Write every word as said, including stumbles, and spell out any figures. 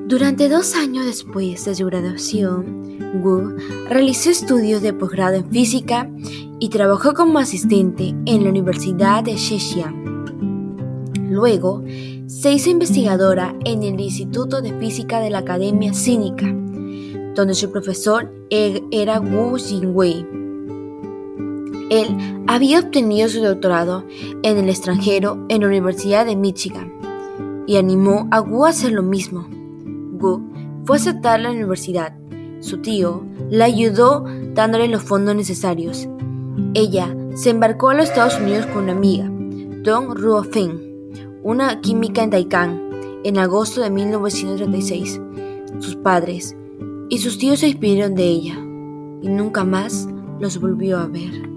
Durante dos años después de su graduación, Wu realizó estudios de posgrado en física y trabajó como asistente en la Universidad de Zhejiang. Luego, se hizo investigadora en el Instituto de Física de la Academia Cínica, donde su profesor era Wu Jingwei. Él había obtenido su doctorado en el extranjero en la Universidad de Michigan y animó a Wu a hacer lo mismo. Wu fue aceptada a la universidad. Su tío la ayudó dándole los fondos necesarios. Ella se embarcó a los Estados Unidos con una amiga, Dong Ruofeng, una química en Taikang, en agosto de mil novecientos treinta y seis. Sus padres y sus tíos se despidieron de ella y nunca más los volvió a ver.